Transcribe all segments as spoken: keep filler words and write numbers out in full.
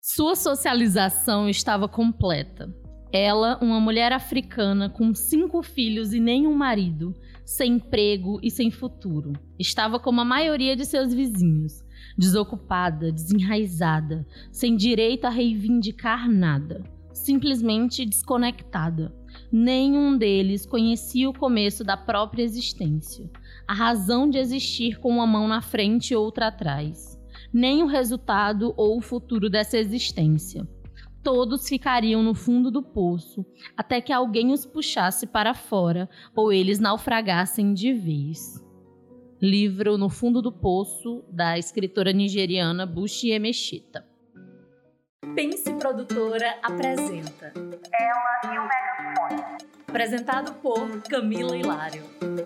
Sua socialização estava completa. Ela, uma mulher africana com cinco filhos e nenhum marido, sem emprego e sem futuro, estava como a maioria de seus vizinhos, desocupada, desenraizada, sem direito a reivindicar nada, simplesmente desconectada. Nenhum deles conhecia o começo da própria existência, a razão de existir com uma mão na frente e outra atrás, nem o resultado ou o futuro dessa existência. Todos ficariam no fundo do poço, até que alguém os puxasse para fora ou eles naufragassem de vez. Livro No Fundo do Poço, da escritora nigeriana Buchi Emecheta. Pense Produtora apresenta Ela e o Megafone. Apresentado por Camila Hilário.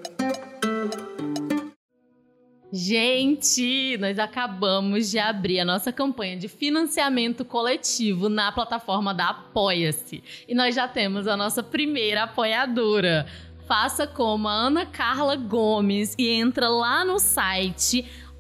Gente, nós acabamos de abrir a nossa campanha de financiamento coletivo na plataforma da Apoia-se. E nós já temos a nossa primeira apoiadora. Faça como a Ana Carla Gomes e entra lá no site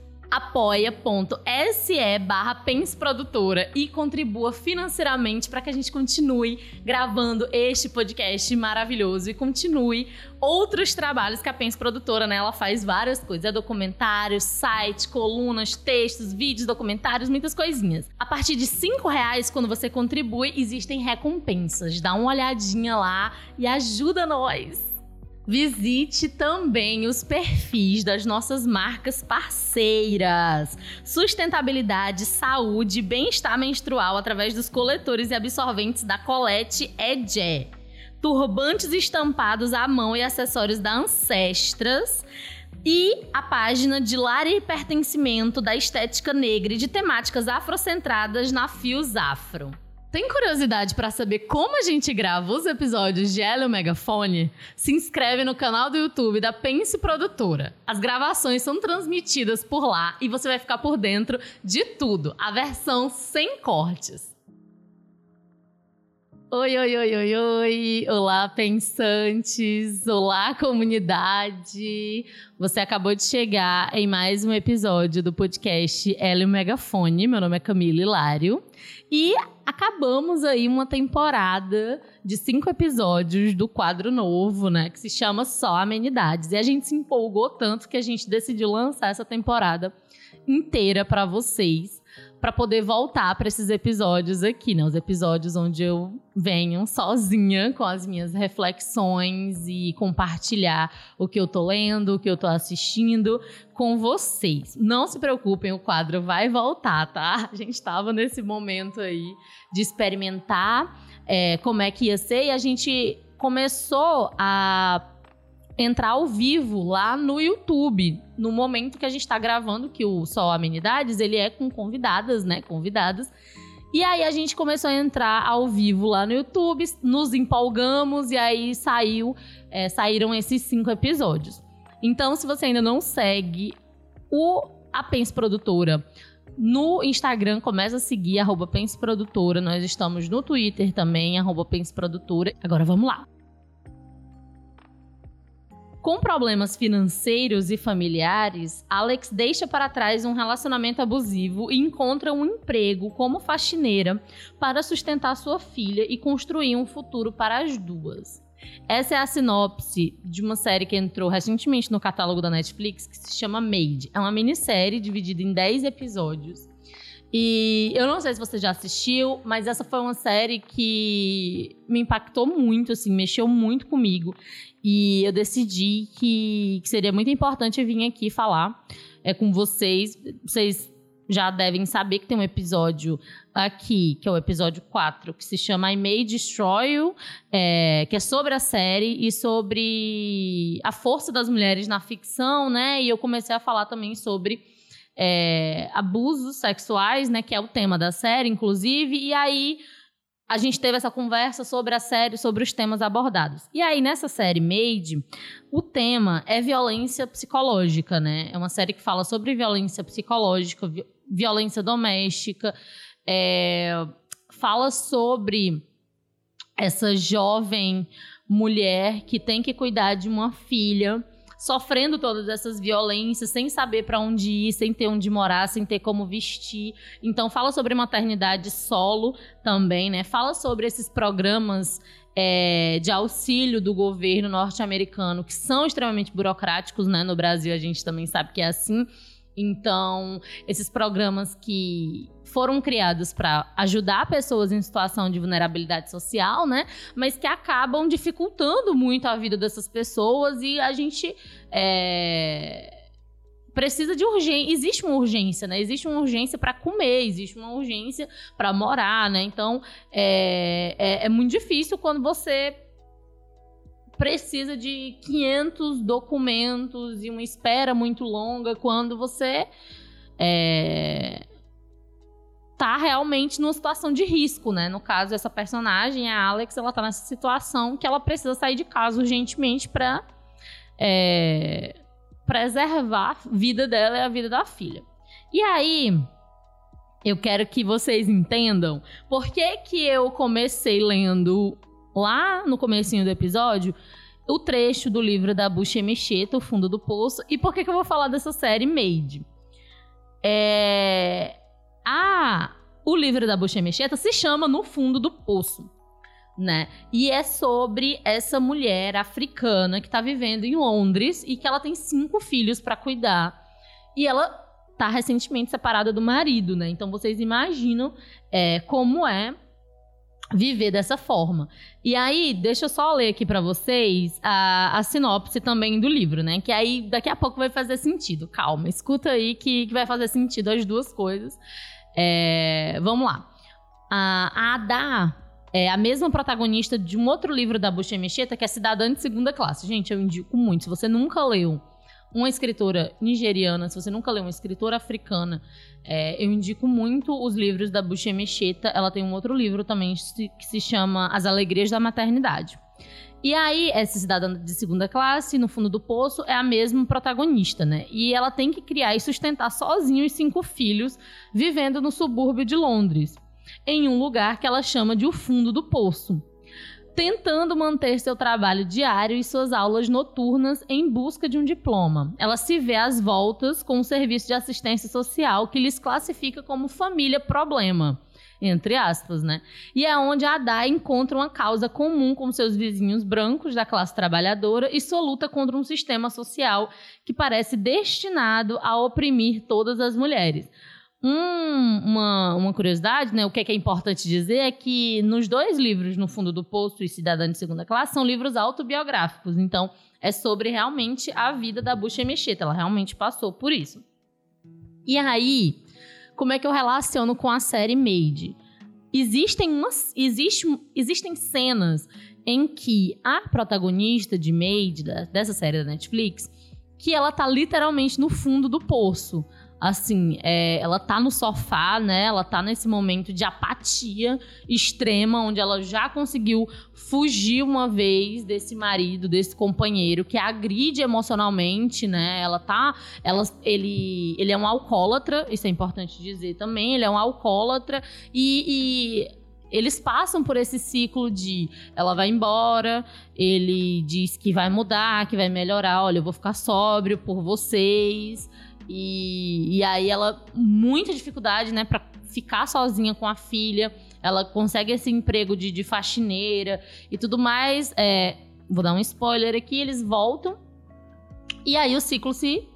apoia.se barra Pense Produtora e contribua financeiramente para que a gente continue gravando este podcast maravilhoso e continue outros trabalhos que a Pense Produtora, né? Ela faz várias coisas, é documentários, site, colunas, textos, vídeos, documentários, muitas coisinhas. A partir de cinco reais, quando você contribui, existem recompensas. Dá uma olhadinha lá e ajuda nós! Visite também os perfis das nossas marcas parceiras. Sustentabilidade, saúde e bem-estar menstrual através dos coletores e absorventes da Colette Edé. Turbantes estampados à mão e acessórios da Ancestras. E a página de lar e pertencimento da estética negra e de temáticas afrocentradas na Fios Afro. Tem curiosidade para saber como a gente grava os episódios de Ela e o Megafone? Se inscreve no canal do YouTube da Pense Produtora. As gravações são transmitidas por lá e você vai ficar por dentro de tudo. A versão sem cortes. Oi, oi, oi, oi, oi. Olá, pensantes. Olá, comunidade. Você acabou de chegar em mais um episódio do podcast Ela e o Megafone. Meu nome é Camila Hilário. E acabamos aí uma temporada de cinco episódios do quadro novo, né? Que se chama Só Amenidades. E a gente se empolgou tanto que a gente decidiu lançar essa temporada inteira para vocês, para poder voltar para esses episódios aqui, né? Os episódios onde eu venho sozinha com as minhas reflexões e compartilhar o que eu tô lendo, o que eu tô assistindo com vocês. Não se preocupem, o quadro vai voltar, tá? A gente tava nesse momento aí de experimentar é, como é que ia ser e a gente começou a entrar ao vivo lá no YouTube, no momento que a gente tá gravando, que o Só Amenidades, ele é com convidadas, né, convidadas, e aí a gente começou a entrar ao vivo lá no YouTube, nos empolgamos, e aí saiu, é, saíram esses cinco episódios. Então, se você ainda não segue o a Pense Produtora no Instagram, começa a seguir, arroba Pense Produtora, nós estamos no Twitter também, arroba Pense Produtora. Agora vamos lá. Com problemas financeiros e familiares, Alex deixa para trás um relacionamento abusivo e encontra um emprego como faxineira para sustentar sua filha e construir um futuro para as duas. Essa é a sinopse de uma série que entrou recentemente no catálogo da Netflix, que se chama Made. É uma minissérie dividida em dez episódios. E eu não sei se você já assistiu, mas essa foi uma série que me impactou muito, assim, mexeu muito comigo. E eu decidi que, que seria muito importante vir aqui falar é, com vocês. Vocês já devem saber que tem um episódio aqui, que é o episódio quatro, que se chama I May Destroy You, é, que é sobre a série e sobre a força das mulheres na ficção, né? E eu comecei a falar também sobre É, abusos sexuais, né, que é o tema da série, inclusive, e aí a gente teve essa conversa sobre a série, sobre os temas abordados. E aí, nessa série Made, o tema é violência psicológica, né? É uma série que fala sobre violência psicológica, vi- violência doméstica, é, fala sobre essa jovem mulher que tem que cuidar de uma filha sofrendo todas essas violências, sem saber para onde ir, sem ter onde morar, sem ter como vestir. Então fala sobre maternidade solo também, né? Fala sobre esses programas é, de auxílio do governo norte-americano, que são extremamente burocráticos, né? No Brasil a gente também sabe que é assim. Então, esses programas que foram criados para ajudar pessoas em situação de vulnerabilidade social, né? Mas que acabam dificultando muito a vida dessas pessoas e a gente é, precisa de urgência. Existe uma urgência, né? Existe uma urgência para comer, existe uma urgência para morar, né? Então, é, é, é muito difícil quando você precisa de quinhentos documentos e uma espera muito longa quando você é, tá realmente numa situação de risco, né? No caso, essa personagem, a Alex, ela tá nessa situação que ela precisa sair de casa urgentemente para é, preservar a vida dela e a vida da filha. E aí, eu quero que vocês entendam por que que eu comecei lendo lá no comecinho do episódio, o trecho do livro da Buscemi-Cheta, O Fundo do Poço, e por que que eu vou falar dessa série Maid. É... Ah, o livro da Buscemi-Cheta se chama No Fundo do Poço, né? E é sobre essa mulher africana que tá vivendo em Londres e que ela tem cinco filhos para cuidar. E ela tá recentemente separada do marido, né? Então vocês imaginam é, como é viver dessa forma. E aí, deixa eu só ler aqui pra vocês a, a sinopse também do livro, né? Que aí, daqui a pouco vai fazer sentido. Calma, escuta aí que, que vai fazer sentido as duas coisas. É, vamos lá. A, a Ada é a mesma protagonista de um outro livro da Buscemi-Cheta, que é Cidadã de Segunda Classe. Gente, eu indico muito. Se você nunca leu uma escritora nigeriana, se você nunca leu uma escritora africana, é, eu indico muito os livros da Buscemi-Cheta. Ela tem um outro livro também que se chama As Alegrias da Maternidade. E aí, essa cidadã de segunda classe, no fundo do poço, é a mesma protagonista, né? E ela tem que criar e sustentar sozinha os cinco filhos, vivendo no subúrbio de Londres, em um lugar que ela chama de O Fundo do Poço, tentando manter seu trabalho diário e suas aulas noturnas em busca de um diploma. Ela se vê às voltas com um serviço de assistência social que lhes classifica como família problema, entre aspas, né? E é onde a Ada encontra uma causa comum com seus vizinhos brancos da classe trabalhadora e sua luta contra um sistema social que parece destinado a oprimir todas as mulheres. Um, uma, uma curiosidade, né? O que é, que é importante dizer é que nos dois livros, No Fundo do Poço e Cidadã de Segunda Classe, são livros autobiográficos. Então, é sobre realmente a vida da Buscemi-Cheta. Ela realmente passou por isso. E aí, como é que eu relaciono com a série Maid? Existem, umas, existe, existem cenas em que a protagonista de Maid, da, dessa série da Netflix, que ela tá literalmente no fundo do poço. Assim, é, ela tá no sofá, né? Ela tá nesse momento de apatia extrema, onde ela já conseguiu fugir uma vez desse marido, desse companheiro que a agride emocionalmente, né? Ela tá... Ela, ele, ele é um alcoólatra, isso é importante dizer também. Ele é um alcoólatra e... e eles passam por esse ciclo de ela vai embora, ele diz que vai mudar, que vai melhorar. Olha, eu vou ficar sóbrio por vocês... E, e aí ela, muita dificuldade, né, pra ficar sozinha com a filha. Ela consegue esse emprego de, de faxineira e tudo mais. É, vou dar um spoiler aqui, eles voltam. E aí o ciclo se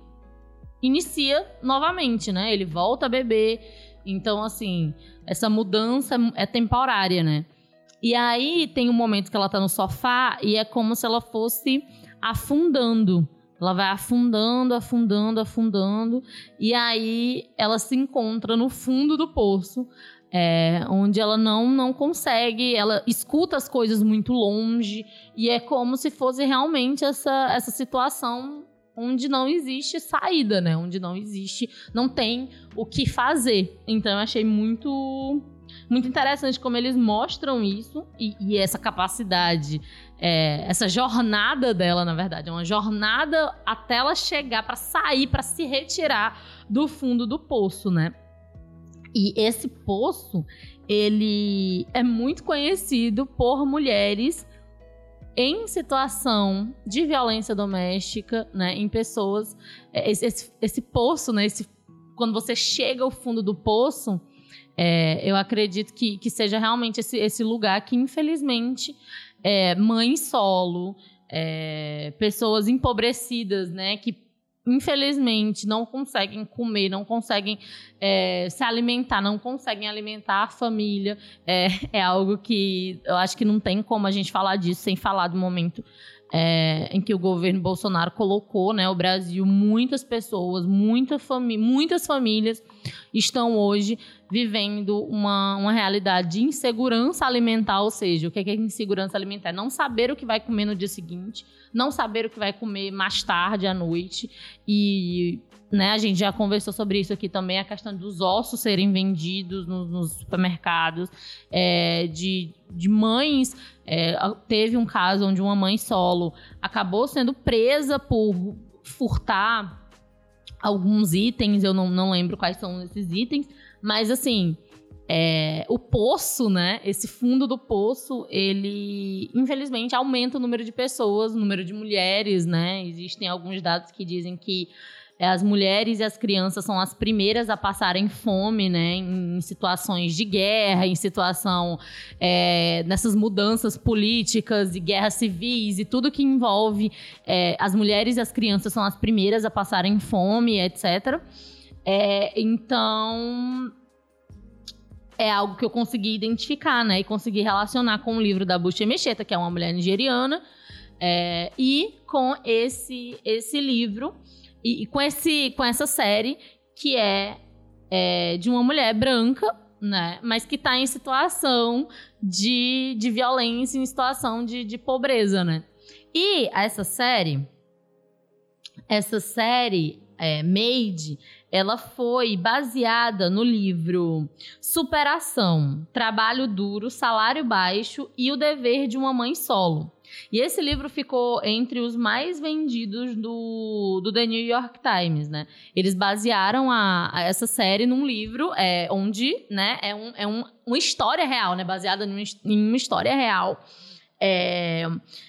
inicia novamente, né? Ele volta a beber. Então, assim, essa mudança é temporária, né? E aí tem um momento que ela tá no sofá e é como se ela fosse afundando. Ela vai afundando, afundando, afundando. E aí ela se encontra no fundo do poço, é, onde ela não, não consegue... Ela escuta as coisas muito longe. E é como se fosse realmente essa, essa situação onde não existe saída, né? Onde não existe... Não tem o que fazer. Então eu achei muito... Muito interessante como eles mostram isso e, e essa capacidade, é, essa jornada dela, na verdade, é uma jornada até ela chegar para sair, para se retirar do fundo do poço, né? E esse poço, ele é muito conhecido por mulheres em situação de violência doméstica, né, em pessoas, esse, esse, esse poço, né, esse, quando você chega ao fundo do poço, é, eu acredito que, que seja realmente esse, esse lugar que, infelizmente, é, mãe solo, é, pessoas empobrecidas, né, que infelizmente não conseguem comer, não conseguem é, se alimentar, não conseguem alimentar a família. É, é algo que eu acho que não tem como a gente falar disso sem falar do momento é, em que o governo Bolsonaro colocou, né, o Brasil. Muitas pessoas, muita fami- muitas famílias estão hoje vivendo uma, uma realidade de insegurança alimentar, ou seja, o que é insegurança alimentar? Não saber o que vai comer no dia seguinte, não saber o que vai comer mais tarde à noite. E, né, a gente já conversou sobre isso aqui também, a questão dos ossos serem vendidos nos, nos supermercados, é, de, de mães. É, teve um caso onde uma mãe solo acabou sendo presa por furtar alguns itens, eu não, não lembro quais são esses itens, mas assim, é, o poço, né, esse fundo do poço, ele infelizmente aumenta o número de pessoas, o número de mulheres, né, existem alguns dados que dizem que as mulheres e as crianças são as primeiras a passarem fome, né, em situações de guerra, em situação é, nessas mudanças políticas e guerras civis e tudo que envolve é, as mulheres e as crianças são as primeiras a passarem fome, etcétera. É, então, é algo que eu consegui identificar, né, e consegui relacionar com o livro da Buchi Emecheta, que é uma mulher nigeriana, é, e com esse, esse livro. E com, esse, com essa série, que é, é de uma mulher branca, né, mas que está em situação de, de violência, em situação de, de pobreza, né? E essa série, essa série é, Made, ela foi baseada no livro Superação, Trabalho Duro, Salário Baixo e o Dever de uma Mãe Solo. E esse livro ficou entre os mais vendidos do, do The New York Times, né? Eles basearam a, a essa série num livro é, onde, né, é, um, é um, uma história real, né? Baseada num, em uma história real. É,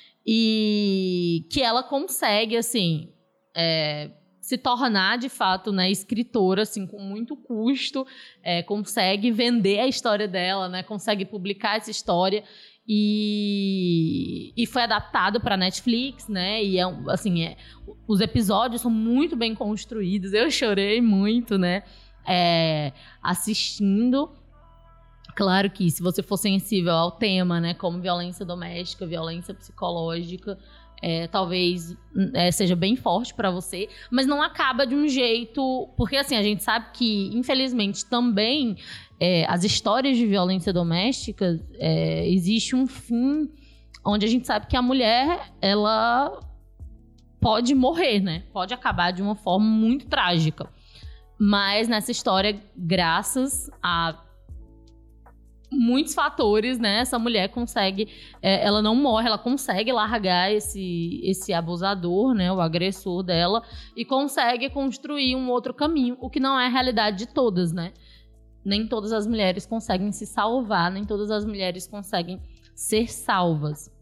e que ela consegue, assim, é, se tornar, de fato, né, escritora, assim, com muito custo, é, consegue vender a história dela, né? Consegue publicar essa história. E, e foi adaptado para Netflix, né? E é, assim, é, os episódios são muito bem construídos. Eu chorei muito, né? É, assistindo. Claro que se você for sensível ao tema, né? Como violência doméstica, violência psicológica, é, talvez é, seja bem forte para você. Mas não acaba de um jeito... Porque, assim, a gente sabe que, infelizmente, também... É, as histórias de violência doméstica, é, existe um fim onde a gente sabe que a mulher, ela pode morrer, né? Pode acabar de uma forma muito trágica. Mas nessa história, graças a muitos fatores, né? Essa mulher consegue, é, ela não morre, ela consegue largar esse, esse abusador, né? O agressor dela, e consegue construir um outro caminho, o que não é a realidade de todas, né? Nem todas as mulheres conseguem se salvar, nem todas as mulheres conseguem ser salvas.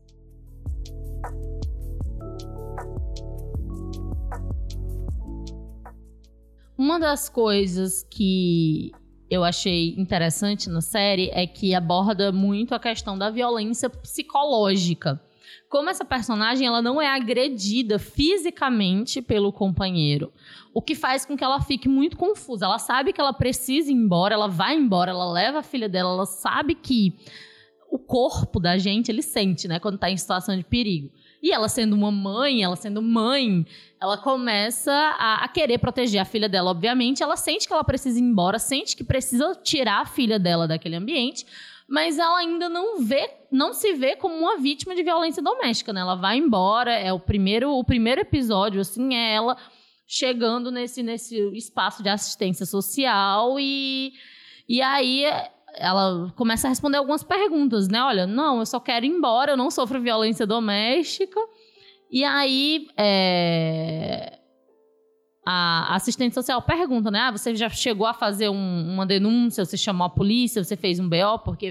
Uma das coisas que eu achei interessante na série é que aborda muito a questão da violência psicológica. Como essa personagem, ela não é agredida fisicamente pelo companheiro, o que faz com que ela fique muito confusa. Ela sabe que ela precisa ir embora, ela vai embora, ela leva a filha dela, ela sabe que o corpo da gente, ele sente, né, quando está em situação de perigo. E ela sendo uma mãe, ela sendo mãe, ela começa a, a querer proteger a filha dela, obviamente. Ela sente que ela precisa ir embora, sente que precisa tirar a filha dela daquele ambiente, mas ela ainda não vê, não se vê como uma vítima de violência doméstica, né? Ela vai embora, é o primeiro, o primeiro episódio, assim, é ela chegando nesse, nesse espaço de assistência social e, e aí ela começa a responder algumas perguntas, né? Olha, não, eu só quero ir embora, eu não sofro violência doméstica. E aí é, a assistente social pergunta, né? Ah, você já chegou a fazer um, uma denúncia, você chamou a polícia, você fez um B O? Porque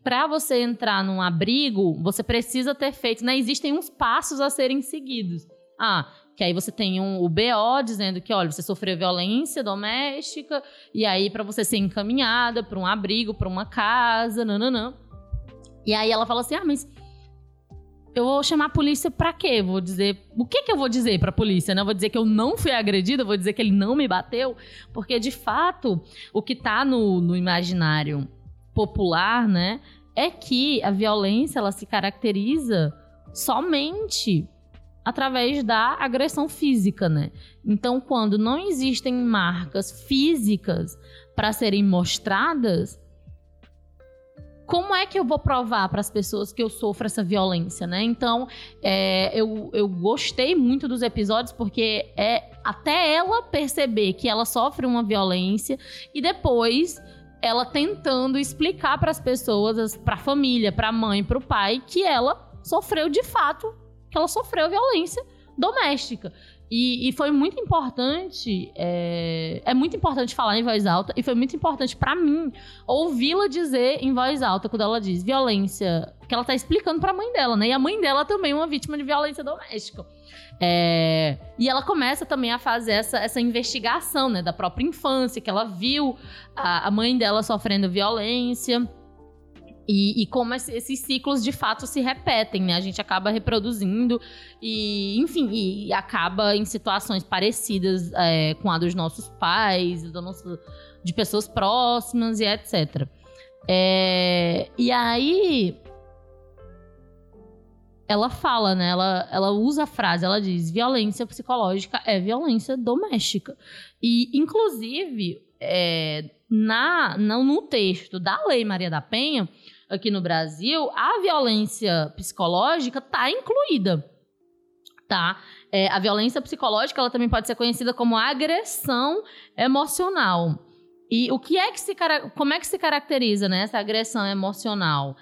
para você entrar num abrigo, você precisa ter feito, né? Existem uns passos a serem seguidos. Ah, que aí você tem um, o B O dizendo que, olha, você sofreu violência doméstica, e aí para você ser encaminhada para um abrigo, para uma casa, nananã. E aí ela fala assim, ah, mas eu vou chamar a polícia pra quê? Vou dizer, o que que eu vou dizer pra polícia, né? Eu vou dizer que eu não fui agredida, vou dizer que ele não me bateu, porque de fato, o que tá no, no imaginário popular, né, é que a violência, ela se caracteriza somente através da agressão física, né? Então, quando não existem marcas físicas para serem mostradas, como é que eu vou provar para as pessoas que eu sofro essa violência, né? Então, é, eu, eu gostei muito dos episódios porque é até ela perceber que ela sofre uma violência e depois ela tentando explicar para as pessoas, para a família, para a mãe, para o pai, que ela sofreu de fato, que ela sofreu violência doméstica. E, e foi muito importante, é, é muito importante falar em voz alta, e foi muito importante pra mim ouvi-la dizer em voz alta, quando ela diz violência, que ela tá explicando pra mãe dela, né? E a mãe dela também é uma vítima de violência doméstica. É, e ela começa também a fazer essa, essa investigação, né, da própria infância, que ela viu a, a mãe dela sofrendo violência. E, e como esses ciclos de fato se repetem, né? A gente acaba reproduzindo e, enfim, e acaba em situações parecidas é, com a dos nossos pais, do nosso, de pessoas próximas e etcétera. É, e aí ela fala, né? Ela, ela usa a frase, ela diz: violência psicológica é violência doméstica. E, inclusive, é, na, no, no texto da Lei Maria da Penha, aqui no Brasil, a violência psicológica está incluída, tá? É, a violência psicológica, ela também pode ser conhecida como agressão emocional. E o que é que se, como é que se caracteriza, né, essa agressão emocional?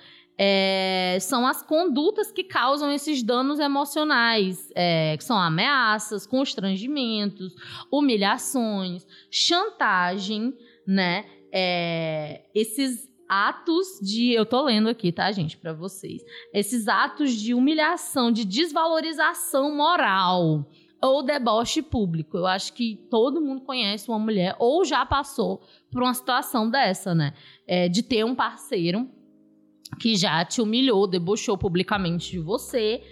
É, são as condutas que causam esses danos emocionais, é, que são ameaças, constrangimentos, humilhações, chantagem, né? É, esses atos de... Eu tô lendo aqui, tá, gente, pra vocês. Esses atos de humilhação, de desvalorização moral ou deboche público. Eu acho que todo mundo conhece uma mulher ou já passou por uma situação dessa, né? É, de ter um parceiro que já te humilhou, debochou publicamente de você.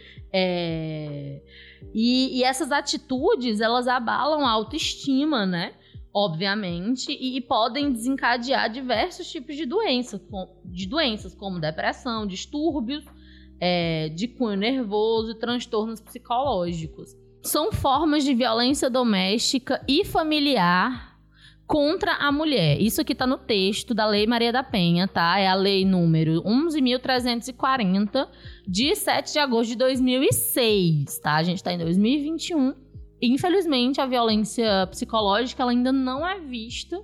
É... E, e essas atitudes, elas abalam a autoestima, né? Obviamente, e, e podem desencadear diversos tipos de, doença, com, de doenças, como depressão, distúrbios é, de cunho nervoso e transtornos psicológicos. São formas de violência doméstica e familiar contra a mulher. Isso aqui está no texto da Lei Maria da Penha, tá? É a lei número onze mil trezentos e quarenta, de sete de agosto de dois mil e seis, tá? A gente está em dois mil e vinte e um. Infelizmente, a violência psicológica ela ainda não é vista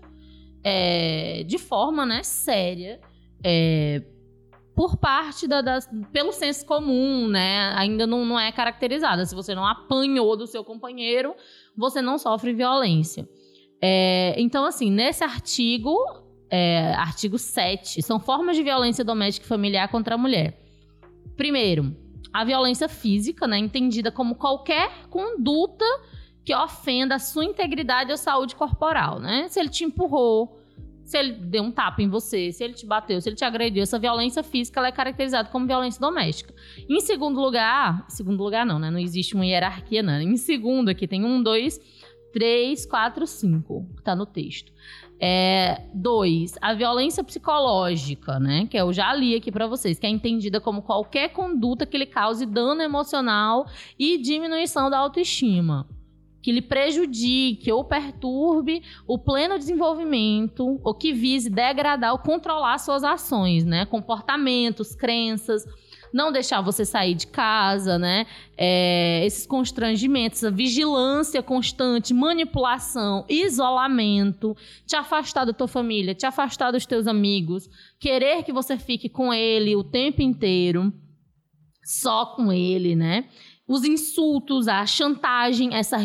é, de forma, né, séria é, por parte da, da... pelo senso comum, né? Ainda não, não é caracterizada. Se você não apanhou do seu companheiro, você não sofre violência. É, então, assim, nesse artigo, é, artigo sete, são formas de violência doméstica e familiar contra a mulher. Primeiro, a violência física, né, entendida como qualquer conduta que ofenda a sua integridade ou saúde corporal, né? Se ele te empurrou, se ele deu um tapa em você, se ele te bateu, se ele te agrediu, essa violência física ela é caracterizada como violência doméstica. Em segundo lugar, segundo lugar não, né? Não existe uma hierarquia, não. Em segundo aqui tem um, dois, três, quatro, cinco, que tá no texto. É, dois, a violência psicológica, né, que eu já li aqui para vocês, que é entendida como qualquer conduta que lhe cause dano emocional e diminuição da autoestima, que lhe prejudique ou perturbe o pleno desenvolvimento ou que vise degradar ou controlar suas ações, né, comportamentos, crenças, não deixar você sair de casa, né? É, esses constrangimentos, a vigilância constante, manipulação, isolamento, te afastar da tua família, te afastar dos teus amigos, querer que você fique com ele o tempo inteiro, só com ele, né? Os insultos, a chantagem, essa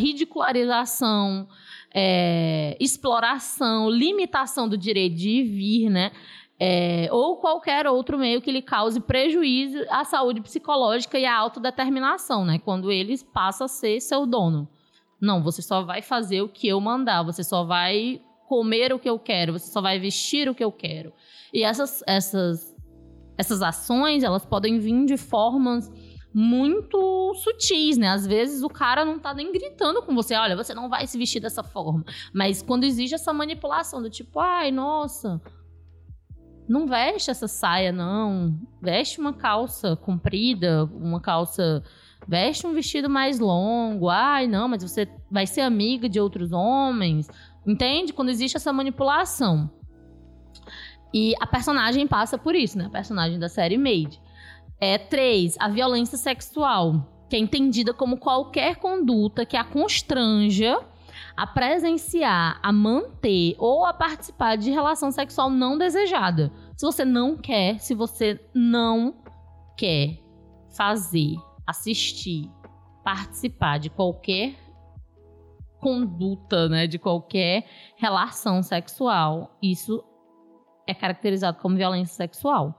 ridicularização, é, exploração, limitação do direito de ir e vir, né? É, ou qualquer outro meio que lhe cause prejuízo à saúde psicológica e à autodeterminação, né? Quando ele passa a ser seu dono. Não, você só vai fazer o que eu mandar, você só vai comer o que eu quero, você só vai vestir o que eu quero. E essas, essas, essas ações, elas podem vir de formas muito sutis, né? Às vezes o cara não tá nem gritando com você, olha, você não vai se vestir dessa forma. Mas quando existe essa manipulação do tipo, ai, nossa, não veste essa saia, não. Veste uma calça comprida, uma calça... Veste um vestido mais longo. Ai, não, mas você vai ser amiga de outros homens. Entende? Quando existe essa manipulação. E a personagem passa por isso, né? A personagem da série Made. É, três, a violência sexual, que é entendida como qualquer conduta que a constranja a presenciar, a manter ou a participar de relação sexual não desejada. Se você não quer, se você não quer fazer, assistir, participar de qualquer conduta, né, de qualquer relação sexual, isso é caracterizado como violência sexual.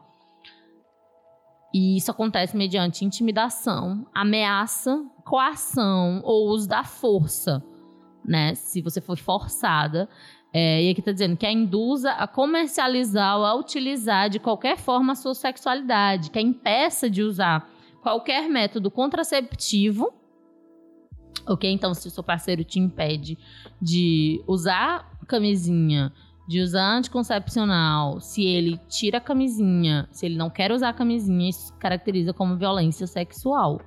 E isso acontece mediante intimidação, ameaça, coação ou uso da força, né? Se você for forçada. É, e aqui está dizendo que a induza a comercializar ou a utilizar de qualquer forma a sua sexualidade, que a impeça de usar qualquer método contraceptivo. Ok? Então, se o seu parceiro te impede de usar camisinha, de usar anticoncepcional, se ele tira a camisinha, se ele não quer usar a camisinha, isso caracteriza como violência sexual.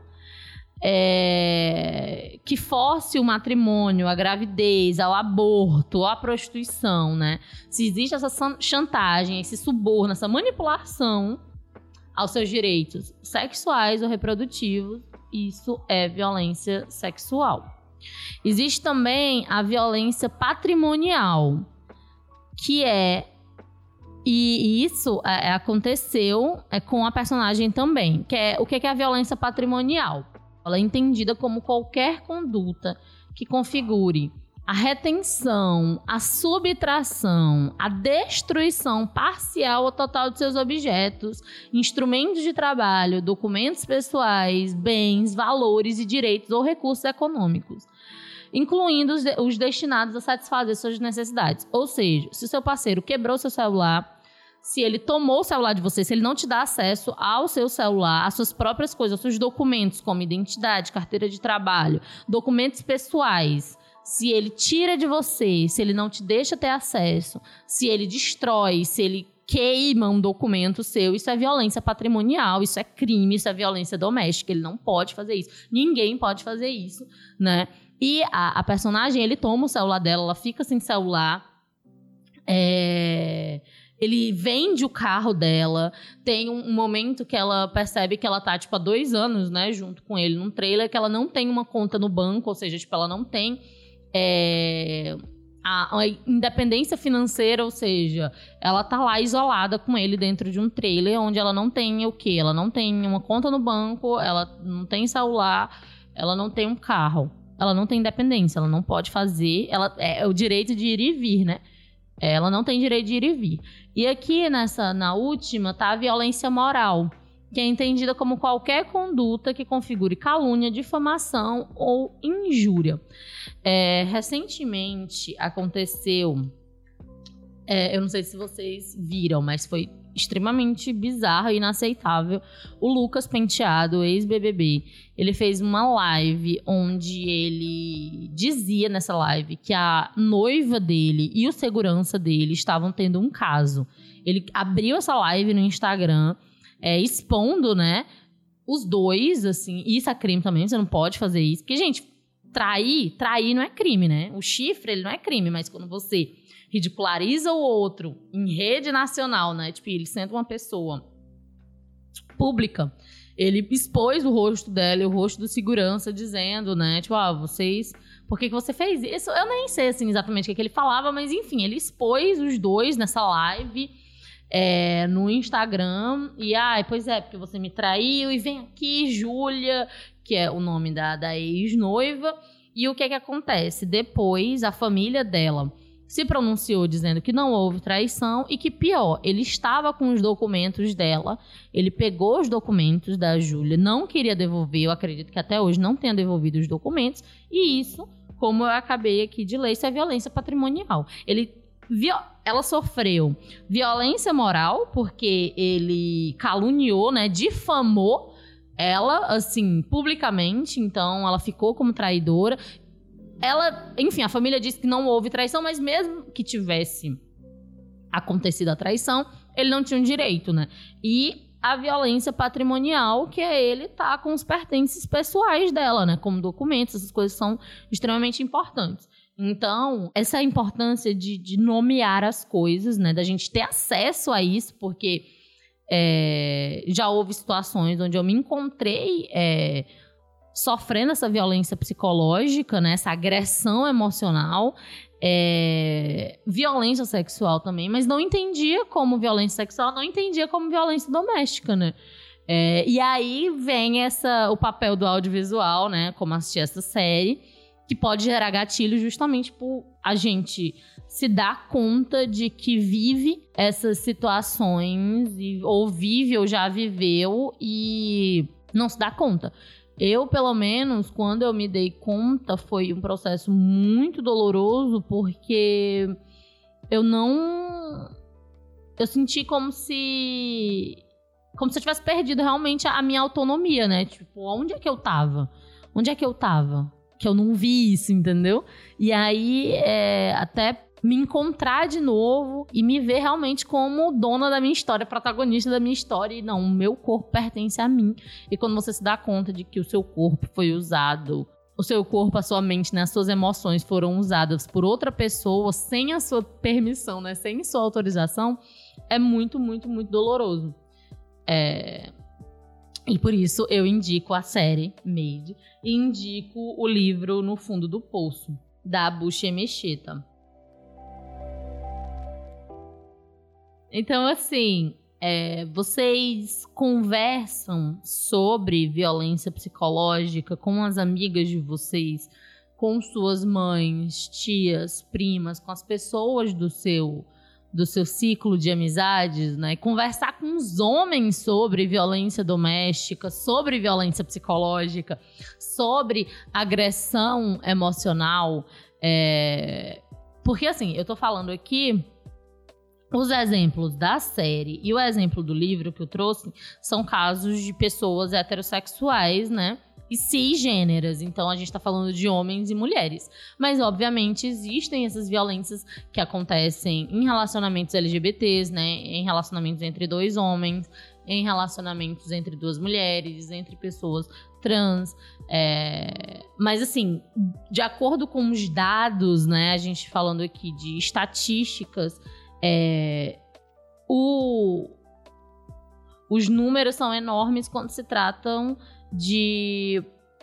É, que force o matrimônio, a gravidez, ao aborto, à prostituição, né? Se existe essa chantagem, esse suborno, essa manipulação aos seus direitos sexuais ou reprodutivos, isso é violência sexual. Existe também a violência patrimonial, que é... E isso é, aconteceu é, com a personagem também, que é o que é a violência patrimonial. Ela é entendida como qualquer conduta que configure a retenção, a subtração, a destruição parcial ou total de seus objetos, instrumentos de trabalho, documentos pessoais, bens, valores e direitos ou recursos econômicos, incluindo os, de- os destinados a satisfazer suas necessidades. Ou seja, se o seu parceiro quebrou seu celular, se ele tomou o celular de você, se ele não te dá acesso ao seu celular, às suas próprias coisas, aos seus documentos, como identidade, carteira de trabalho, documentos pessoais, se ele tira de você, se ele não te deixa ter acesso, se ele destrói, se ele queima um documento seu, isso é violência patrimonial, isso é crime, isso é violência doméstica, ele não pode fazer isso, ninguém pode fazer isso, né? E a, a personagem, ele toma o celular dela, ela fica sem celular, é... ele vende o carro dela. Tem um, um momento que ela percebe que ela tá, tipo, há dois anos, né, junto com ele, num trailer, que ela não tem uma conta no banco, ou seja, tipo, ela não tem é, a, a independência financeira, ou seja, ela tá lá isolada com ele dentro de um trailer, onde ela não tem o quê? Ela não tem uma conta no banco, ela não tem celular, ela não tem um carro, ela não tem independência, ela não pode fazer, ela, é o direito de ir e vir, né? Ela não tem direito de ir e vir. E aqui, nessa, na última, tá a violência moral, que é entendida como qualquer conduta que configure calúnia, difamação ou injúria. É, recentemente aconteceu, é, eu não sei se vocês viram, mas foi extremamente bizarro e inaceitável. O Lucas Penteado, ex-B B B, ele fez uma live onde ele dizia nessa live que a noiva dele e o segurança dele estavam tendo um caso. Ele abriu essa live no Instagram, é, expondo, né, os dois, assim, isso é crime também, você não pode fazer isso. Porque, gente, trair, trair não é crime, né? O chifre, ele não é crime, mas quando você ridiculariza o outro em rede nacional, né? Tipo, ele sendo uma pessoa pública, ele expôs o rosto dela e o rosto do segurança, dizendo, né? Tipo, ah, vocês... Por que que você fez isso? Eu nem sei, assim, exatamente o que, que ele falava, mas, enfim, ele expôs os dois nessa live é, no Instagram. E, ah, pois é, porque você me traiu. E vem aqui, Júlia, que é o nome da, da ex-noiva. E o que que acontece? Depois, a família dela se pronunciou dizendo que não houve traição e que, pior, ele estava com os documentos dela, ele pegou os documentos da Júlia, não queria devolver, eu acredito que até hoje não tenha devolvido os documentos, e isso, como eu acabei aqui de ler, isso é violência patrimonial. Ele, ela sofreu violência moral, porque ele caluniou, né, difamou ela, assim, publicamente, então ela ficou como traidora. Ela, enfim, a família disse que não houve traição, mas mesmo que tivesse acontecido a traição, ele não tinha um direito, né? E a violência patrimonial, que é ele tá com os pertences pessoais dela, né? Como documentos, essas coisas são extremamente importantes. Então, essa importância de, de nomear as coisas, né? Da gente ter acesso a isso, porque é, já houve situações onde eu me encontrei... É, sofrendo essa violência psicológica, né, essa agressão emocional, é, violência sexual também, mas não entendia como violência sexual, não entendia como violência doméstica, né? É, e aí vem essa, o papel do audiovisual, né, como assistir essa série, que pode gerar gatilho justamente por a gente se dar conta de que vive essas situações, e, ou vive ou já viveu, e não se dá conta. Eu, pelo menos, quando eu me dei conta, foi um processo muito doloroso, porque eu não... Eu senti como se... Como se eu tivesse perdido realmente a minha autonomia, né? Tipo, onde é que eu tava? Onde é que eu tava? Que eu não vi isso, entendeu? E aí, é, até... me encontrar de novo e me ver realmente como dona da minha história, protagonista da minha história. E não, o meu corpo pertence a mim. E quando você se dá conta de que o seu corpo foi usado, o seu corpo, a sua mente, né, as suas emoções foram usadas por outra pessoa sem a sua permissão, né, sem sua autorização, é muito, muito, muito doloroso. É... E por isso eu indico a série Made e indico o livro No Fundo do Poço, da Bushi Emecheta. Então, assim, é, vocês conversam sobre violência psicológica com as amigas de vocês, com suas mães, tias, primas, com as pessoas do seu, do seu ciclo de amizades, né? Conversar com os homens sobre violência doméstica, sobre violência psicológica, sobre agressão emocional. É... Porque, assim, eu tô falando aqui... Os exemplos da série e o exemplo do livro que eu trouxe são casos de pessoas heterossexuais, né? E cisgêneras. Então, a gente tá falando de homens e mulheres. Mas, obviamente, existem essas violências que acontecem em relacionamentos L G B Ts, né? Em relacionamentos entre dois homens, em relacionamentos entre duas mulheres, entre pessoas trans. É... Mas, assim, de acordo com os dados, né? A gente falando aqui de estatísticas... É, o, os números são enormes quando se tratam de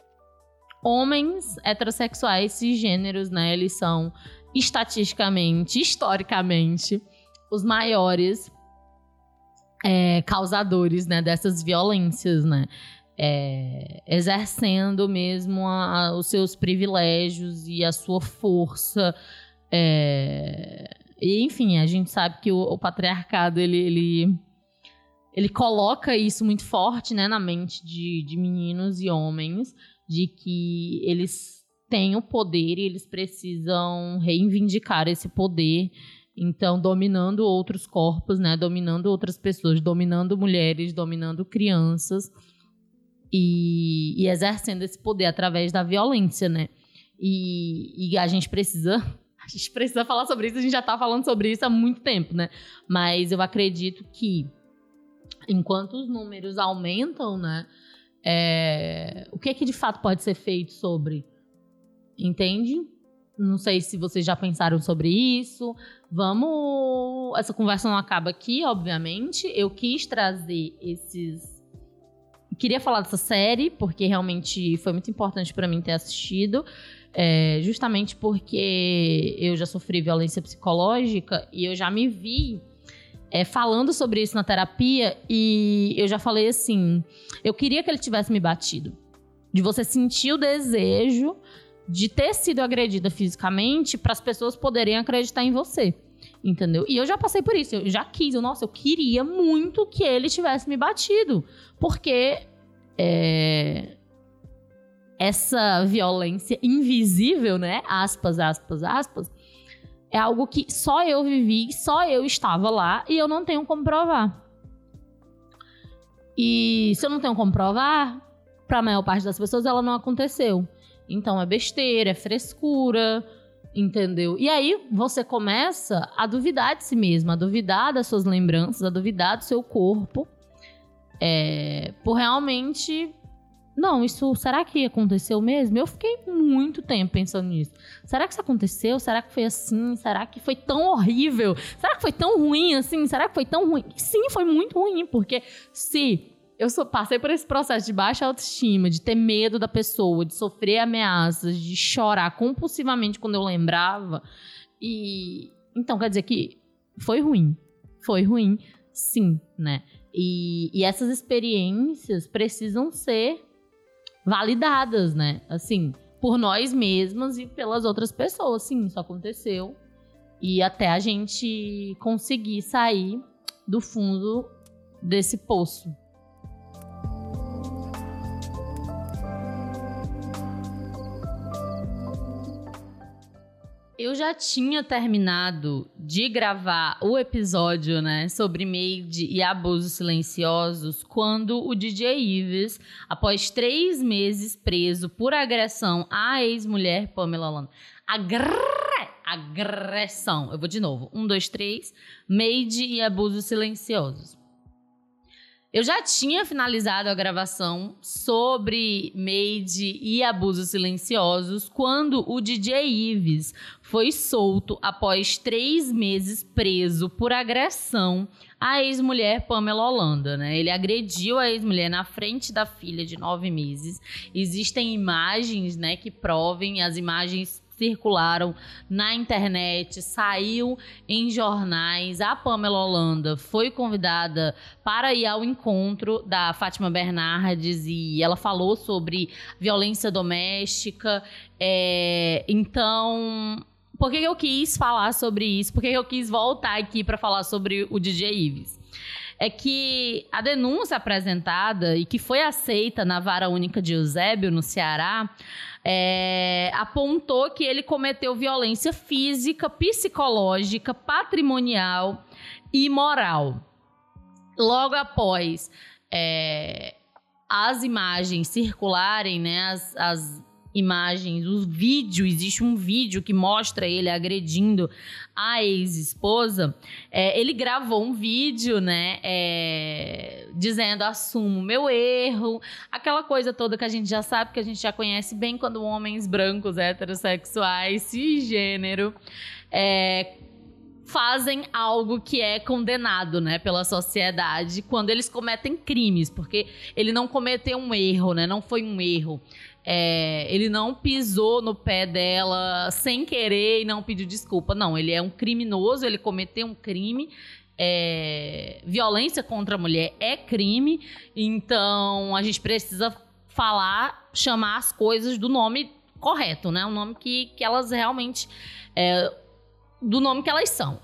homens heterossexuais cisgêneros, né? Eles são estatisticamente, historicamente, os maiores é, causadores, né, dessas violências, né? É, exercendo mesmo a, a, os seus privilégios e a sua força. É, E, enfim, a gente sabe que o, o patriarcado, ele, ele, ele coloca isso muito forte, né, na mente de, de meninos e homens, de que eles têm o poder e eles precisam reivindicar esse poder, então, dominando outros corpos, né, dominando outras pessoas, dominando mulheres, dominando crianças e, e exercendo esse poder através da violência, né, e, e a gente precisa... A gente precisa falar sobre isso, a gente já tá falando sobre isso há muito tempo, né? Mas eu acredito que, enquanto os números aumentam, né? É, o que é que de fato pode ser feito sobre? Entende? Não sei se vocês já pensaram sobre isso. Vamos... Essa conversa não acaba aqui, obviamente. Eu quis trazer esses... Queria falar dessa série, porque realmente foi muito importante pra mim ter assistido. É, justamente porque eu já sofri violência psicológica e eu já me vi é, falando sobre isso na terapia e eu já falei assim, eu queria que ele tivesse me batido. De você sentir o desejo de ter sido agredida fisicamente para as pessoas poderem acreditar em você. Entendeu? E eu já passei por isso, eu já quis, eu, nossa, eu queria muito que ele tivesse me batido, porque é, essa violência invisível, né, aspas, aspas, aspas, é algo que só eu vivi, só eu estava lá e eu não tenho como provar. E se eu não tenho como provar, para a maior parte das pessoas ela não aconteceu. Então é besteira, é frescura, entendeu? E aí você começa a duvidar de si mesmo, a duvidar das suas lembranças, a duvidar do seu corpo, é, por realmente... Não, isso, será que aconteceu mesmo? Eu fiquei muito tempo pensando nisso. Será que isso aconteceu? Será que foi assim? Será que foi tão horrível? Será que foi tão ruim assim? Será que foi tão ruim? Sim, foi muito ruim, porque se eu só passei por esse processo de baixa autoestima, de ter medo da pessoa, de sofrer ameaças, de chorar compulsivamente quando eu lembrava, e então quer dizer que foi ruim. Foi ruim, sim, né? E, e essas experiências precisam ser validadas, né? Assim, por nós mesmas e pelas outras pessoas. Sim, isso aconteceu. E até a gente conseguir sair do fundo desse poço. Eu já tinha terminado de gravar o episódio, né, sobre Made e abusos silenciosos quando o D J Ives, após três meses preso por agressão à ex-mulher Pamela Holanda. Agre... Agressão. Eu vou de novo. Um, dois, três. Made e abusos silenciosos. Eu já tinha finalizado a gravação sobre Made e abusos silenciosos quando o D J Ives foi solto após três meses preso por agressão à ex-mulher Pamela Holanda, né? Ele agrediu a ex-mulher na frente da filha de nove meses. Existem imagens, né, que provem, as imagens circularam na internet, saiu em jornais. A Pamela Holanda foi convidada para ir ao encontro da Fátima Bernardes e ela falou sobre violência doméstica. É, então, por que eu quis falar sobre isso? Por que eu quis voltar aqui para falar sobre o D J Ives? É que a denúncia apresentada e que foi aceita na Vara Única de Eusébio, no Ceará, é, apontou que ele cometeu violência física, psicológica, patrimonial e moral. Logo após é, as imagens circularem, né, as, as imagens, os vídeos, existe um vídeo que mostra ele agredindo a ex-esposa, é, ele gravou um vídeo, né, é, dizendo, assumo meu erro, aquela coisa toda que a gente já sabe, que a gente já conhece bem quando homens brancos, heterossexuais, cisgênero, é, fazem algo que é condenado, né, pela sociedade quando eles cometem crimes, porque ele não cometeu um erro, né, não foi um erro. É, ele não pisou no pé dela sem querer e não pediu desculpa. Não, ele é um criminoso, ele cometeu um crime. É, violência contra a mulher é crime, então a gente precisa falar, chamar as coisas do nome correto, né? O nome que, que elas realmente... É, do nome que elas são.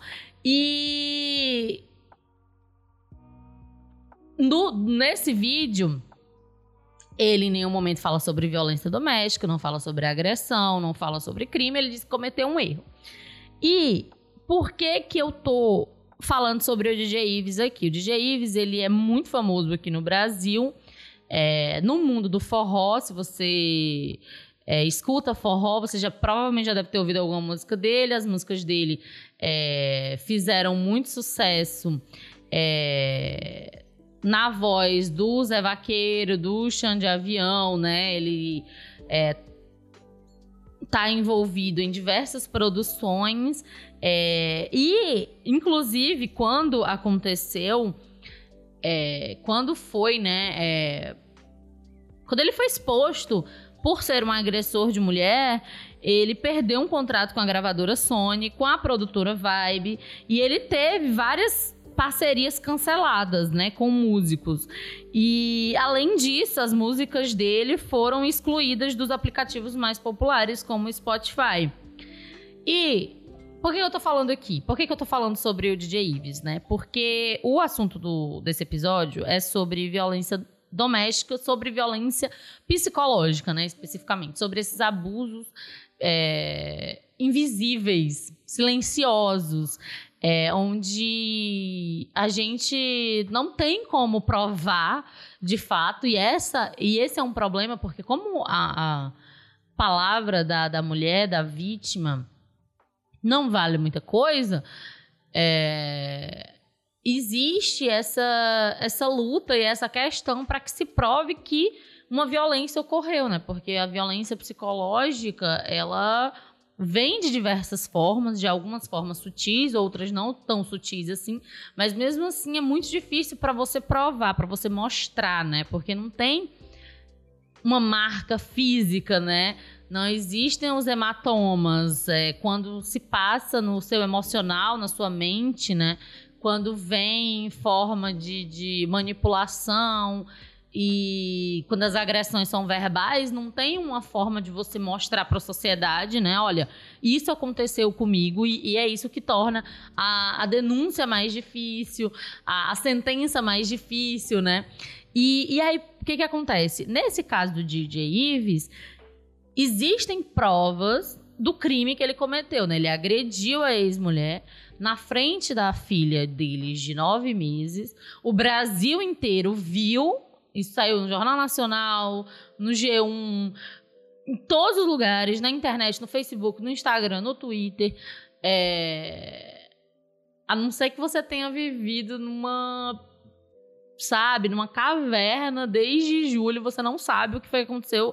E... No, nesse vídeo... Ele em nenhum momento fala sobre violência doméstica, não fala sobre agressão, não fala sobre crime, ele diz que cometeu um erro. E por que que eu tô falando sobre o D J Ives aqui? O D J Ives, ele é muito famoso aqui no Brasil, é, no mundo do forró. Se você é, escuta forró, você já provavelmente já deve ter ouvido alguma música dele. As músicas dele é, fizeram muito sucesso, é, na voz do Zé Vaqueiro, do Xande de Avião, né? Ele é, tá envolvido em diversas produções. É, e, inclusive, quando aconteceu, é, quando foi, né? É, quando ele foi exposto por ser um agressor de mulher, ele perdeu um contrato com a gravadora Sony, com a produtora Vibe, e ele teve várias parcerias canceladas, né, com músicos. E, além disso, as músicas dele foram excluídas dos aplicativos mais populares, como o Spotify. E por que eu tô falando aqui? Por que, que eu tô falando sobre o D J Ives, né? Porque o assunto do, desse episódio é sobre violência doméstica, sobre violência psicológica, né, especificamente, sobre esses abusos é, invisíveis, silenciosos, é, onde a gente não tem como provar de fato, e, essa, e esse é um problema, porque como a, a palavra da, da mulher, da vítima, não vale muita coisa, é, existe essa, essa luta e essa questão para que se prove que uma violência ocorreu, né? Porque a violência psicológica, ela vem de diversas formas, de algumas formas sutis, outras não tão sutis assim, mas mesmo assim é muito difícil para você provar, para você mostrar, né? Porque não tem uma marca física, né? Não existem os hematomas. É, quando se passa no seu emocional, na sua mente, né? Quando vem em forma de, de manipulação e quando as agressões são verbais, não tem uma forma de você mostrar para a sociedade, né? Olha, isso aconteceu comigo e, e é isso que torna a, a denúncia mais difícil, a, a sentença mais difícil, né? E, e aí, o que que acontece? Nesse caso do D J Ives, existem provas do crime que ele cometeu, né? Ele agrediu a ex-mulher na frente da filha deles de nove meses. O Brasil inteiro viu, isso saiu no Jornal Nacional, no G um, em todos os lugares, na internet, no Facebook, no Instagram, no Twitter. É... A não ser que você tenha vivido numa, sabe, numa caverna desde julho, você não sabe o que foi que aconteceu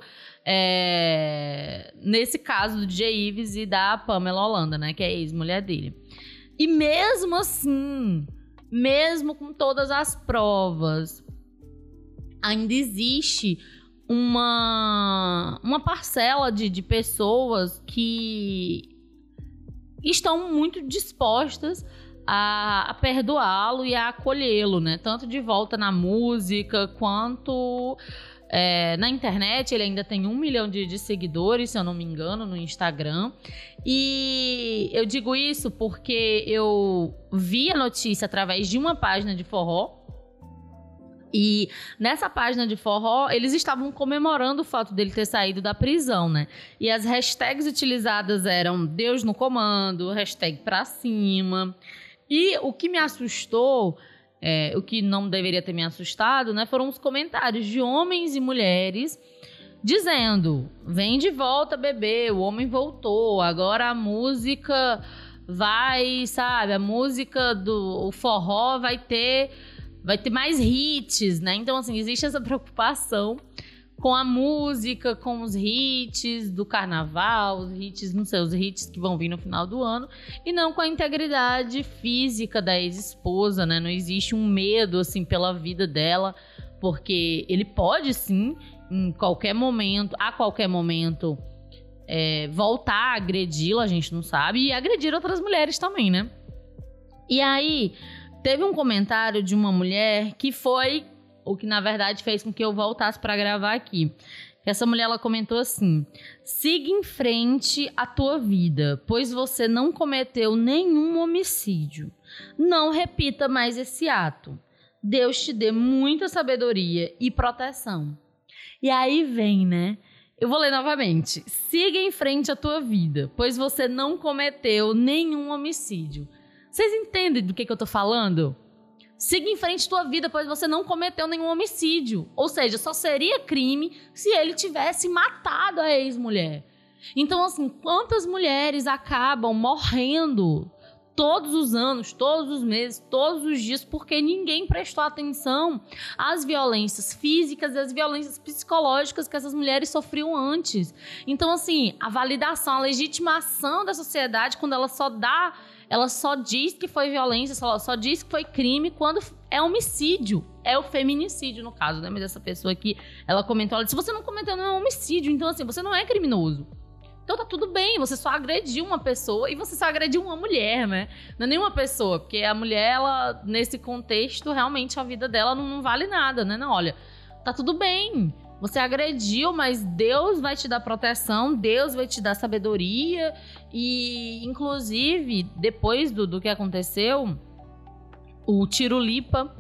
é... nesse caso do D J Ives e da Pamela Holanda, né, que é a ex-mulher dele. E mesmo assim, mesmo com todas as provas, ainda existe uma, uma parcela de, de pessoas que estão muito dispostas a, a perdoá-lo e a acolhê-lo, né? Tanto de volta na música, quanto é, na internet. Ele ainda tem um milhão de, de seguidores, se eu não me engano, no Instagram. E eu digo isso porque eu vi a notícia através de uma página de forró. E nessa página de forró, eles estavam comemorando o fato dele ter saído da prisão, né? E as hashtags utilizadas eram Deus no comando, hashtag pra cima. E o que me assustou, é, o que não deveria ter me assustado, né? Foram os comentários de homens e mulheres dizendo: vem de volta, bebê, o homem voltou, agora a música vai, sabe? A música do o forró vai ter... vai ter mais hits, né? Então, assim, existe essa preocupação com a música, com os hits do carnaval, os hits, não sei, os hits que vão vir no final do ano, e não com a integridade física da ex-esposa, né? Não existe um medo, assim, pela vida dela, porque ele pode, sim, em qualquer momento, a qualquer momento, é, voltar a agredi-la, a gente não sabe, e agredir outras mulheres também, né? E aí... teve um comentário de uma mulher que foi o que, na verdade, fez com que eu voltasse para gravar aqui. Essa mulher, ela comentou assim: siga em frente a tua vida, pois você não cometeu nenhum homicídio. Não repita mais esse ato. Deus te dê muita sabedoria e proteção. E aí vem, né? Eu vou ler novamente. Siga em frente a tua vida, pois você não cometeu nenhum homicídio. Vocês entendem do que, que eu tô falando? Siga em frente a tua vida, pois você não cometeu nenhum homicídio. Ou seja, só seria crime se ele tivesse matado a ex-mulher. Então, assim, quantas mulheres acabam morrendo todos os anos, todos os meses, todos os dias, porque ninguém prestou atenção às violências físicas e às violências psicológicas que essas mulheres sofriam antes. Então, assim, a validação, a legitimação da sociedade, quando ela só dá... ela só diz que foi violência, só, só diz que foi crime quando é homicídio. É o feminicídio, no caso, né? Mas essa pessoa aqui, ela comentou, ela disse: você não cometeu nenhum homicídio, então assim, você não é criminoso. Então tá tudo bem, você só agrediu uma pessoa e você só agrediu uma mulher, né? Não é nenhuma pessoa, porque a mulher, ela, nesse contexto, realmente a vida dela não, não vale nada, né? Não, olha, tá tudo bem, você agrediu, mas Deus vai te dar proteção, Deus vai te dar sabedoria e, inclusive, depois do, do que aconteceu, o Tirulipa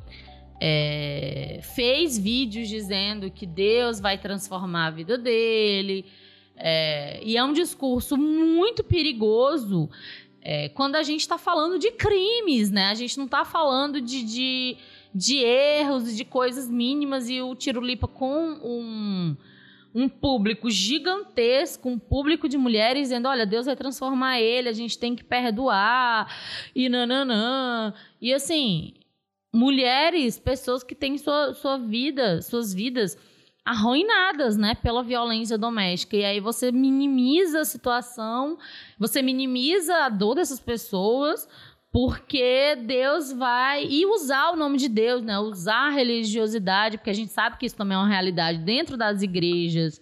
é, fez vídeos dizendo que Deus vai transformar a vida dele. É, e é um discurso muito perigoso é, quando a gente está falando de crimes, né? A gente não está falando de, de, de erros, de coisas mínimas. E o Tirulipa com um, um público gigantesco, um público de mulheres dizendo, olha, Deus vai transformar ele, a gente tem que perdoar, e nananã. E assim, mulheres, pessoas que têm sua, sua vida, suas vidas arruinadas, né, pela violência doméstica. E aí você minimiza a situação, você minimiza a dor dessas pessoas, porque Deus vai... E usar o nome de Deus, né, usar a religiosidade, porque a gente sabe que isso também é uma realidade dentro das igrejas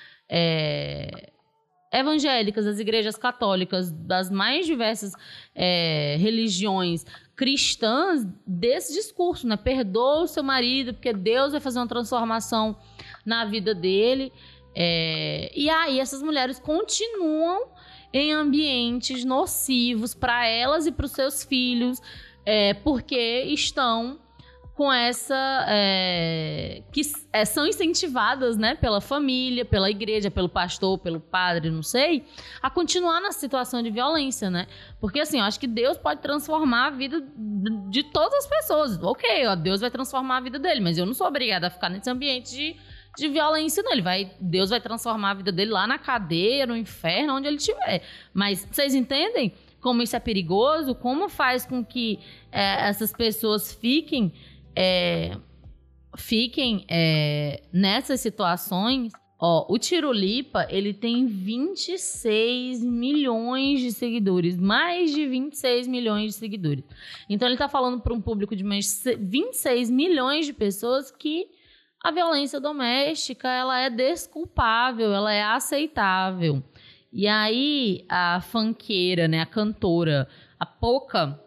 é, evangélicas, das igrejas católicas, das mais diversas é, religiões cristãs, desse discurso, né, perdoa o seu marido, porque Deus vai fazer uma transformação na vida dele. É, e aí essas mulheres continuam em ambientes nocivos para elas e para os seus filhos, é, porque estão com essa... É, que é, são incentivadas, né, pela família, pela igreja, pelo pastor, pelo padre, não sei, a continuar na situação de violência, né? Porque, assim, eu acho que Deus pode transformar a vida de todas as pessoas. Ok, ó, Deus vai transformar a vida dele, mas eu não sou obrigada a ficar nesse ambiente de, de violência, não. Ele vai, Deus vai transformar a vida dele lá na cadeia, no inferno, onde ele estiver. Mas vocês entendem como isso é perigoso? Como faz com que é, essas pessoas fiquem... É, fiquem é, nessas situações. Ó, o Tirulipa, ele tem vinte e seis milhões de seguidores, mais de vinte e seis milhões de seguidores. Então ele tá falando para um público de mais de vinte e seis milhões de pessoas que a violência doméstica, ela é desculpável, ela é aceitável. E aí a funkeira, né, a cantora, a Poca,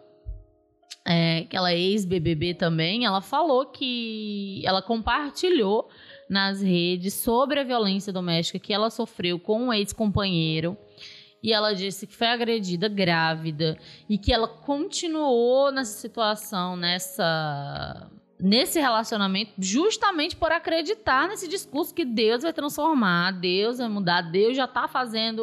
É, que ela é ex-B B B também, ela falou que ela compartilhou nas redes sobre a violência doméstica que ela sofreu com um ex-companheiro, e ela disse que foi agredida grávida e que ela continuou nessa situação, nessa, nesse relacionamento, justamente por acreditar nesse discurso que Deus vai transformar, Deus vai mudar, Deus já está fazendo